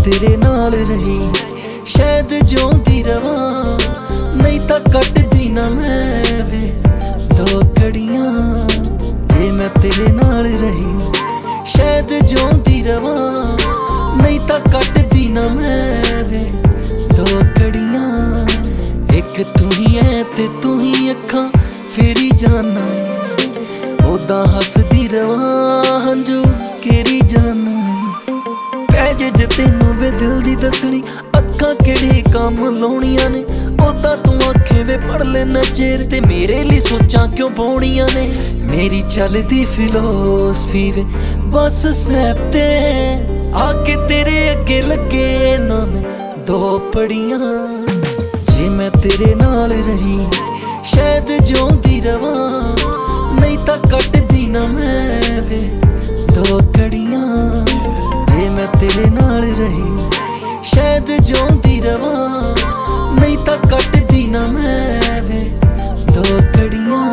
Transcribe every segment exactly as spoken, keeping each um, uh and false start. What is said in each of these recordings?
तेरे नाल रही शायद जिउंदी रवां, नहीं तां कटदी ना मैं वे दो घड़ियां। जे मैं तेरे नाल रही शायद जिउंदी रवां, नहीं तां कटदी ना मैं वे दो घड़ियां। एक तू ही है ते तू ही अखां फेरी जाना, ओदा हसदी रवां हंजू केरी जाना। पैजे ज तैनू वे दिल दी दसनी अखां केड़े काम लाउणियां ने, ओदा तू आखे वे पढ़ लेना चेर ते मेरे लिए सोचां क्यों पाउणियां ने। मेरी चलदी फिलोसफी वे बस स्नैप ते आके तेरे अगे लगे ना मैं दो पड़ियां। जे मैं तेरे नाल रही शायद जिउंदी रवां, नहीं तां कटदी ना मैं वे दो घड़ियां। जे मैं तेरे नाल रही शायद जिउंदी रवां, नहीं तां कटदी ना मैं वे दो घड़ियां।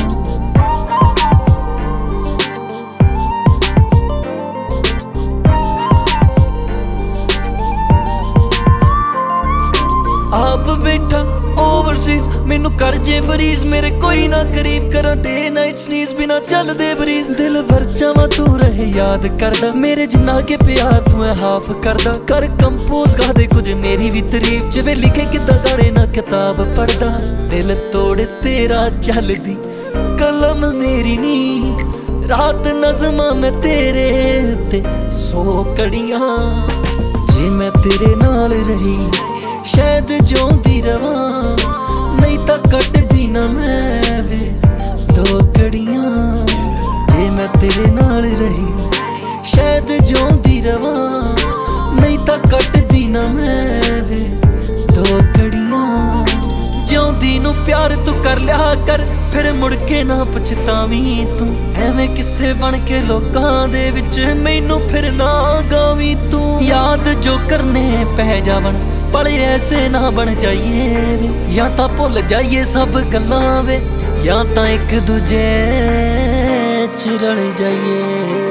आप बैठा ओवरसीज मैनू कर जे फरीज, मेरे कोई ना करीब करा डे नाइट स्नीज बिना चलदे बरीज। दिल भर जावा तू रहे याद करदा, मेरे जिन्ना के प्यार तू है हाफ करदा। कर कंपोज गा दे कुछ मेरी भी तारीफ, जिवें लिखे किदा गाने ना किताब पढ़दा। दिल तोड़ तेरा चलदी कलम मेरी नी, रात नज़मां मैं तेरे उत्ते सौ कड़ियां। जे मैं तेरे नाल रही शायद जिउंदी रवां, नहीं तां कटदी ना मैं वे दो घड़ियां। जे मैं तेरे नाल रही शायद जिउंदी रवां, नहीं तां कटदी ना मैं वे दो घड़ियां। जिउंदी नू प्यार तू कर लिया कर, फिर मुड़ के ना पछतावीं तू। एवें किस्से बन के लोकां दे विच मैनू फिर ना गावीं तू। याद जो करने पै जावन पल ऐसे ना बन जाइए वे, या तां भुल जाइए सब गल्लां वे, या तां एक दूजे च रल जाइए।